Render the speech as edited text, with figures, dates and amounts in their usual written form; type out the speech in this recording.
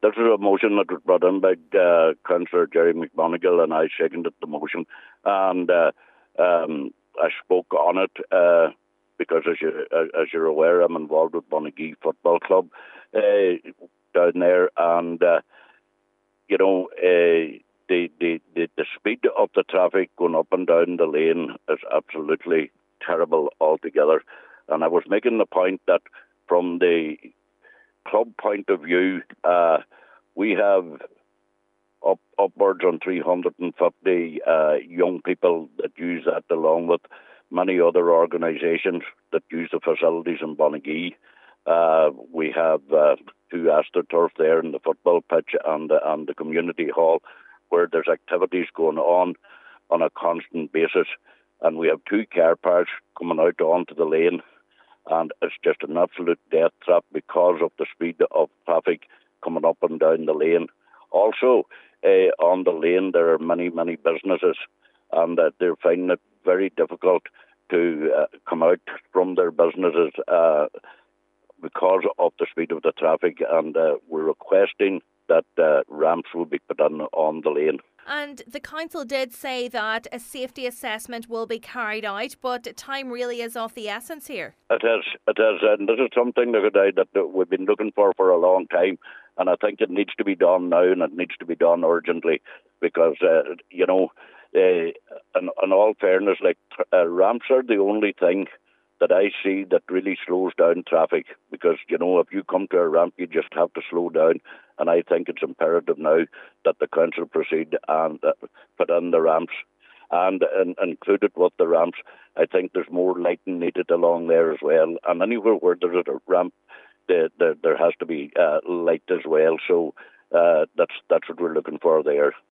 This is a motion that was brought in by Councillor Jerry McMonigal, and I seconded the motion. And I spoke on it because, as you're aware, I'm involved with Bonnegee Football Club down there, and the speed of the traffic going up and down the lane is absolutely terrible altogether. And I was making the point that from the club point of view, we have upwards on 350 young people that use that, along with many other organisations that use the facilities in Bonnegee. We have 2 AstroTurf there in the football pitch and the community hall, where there's activities going on a constant basis. And we have 2 car parks coming out onto the lane, and it's just an absolute death trap because of the speed of traffic coming up and down the lane. Also, on the lane there are many, many businesses, and they're finding it very difficult to come out from their businesses because of the speed of the traffic, and we're requesting that ramps will be put on the lane. And the council did say that a safety assessment will be carried out, but time really is of the essence here. It is, and this is something that we've been looking for a long time, and I think it needs to be done now, and it needs to be done urgently, because, in all fairness, ramps are the only thing that I see that really slows down traffic, because, if you come to a ramp, you just have to slow down. And I think it's imperative now that the council proceed and put in the ramps, and included with the ramps, I think there's more lighting needed along there as well. And anywhere where there's a ramp, there has to be light as well. So that's what we're looking for there.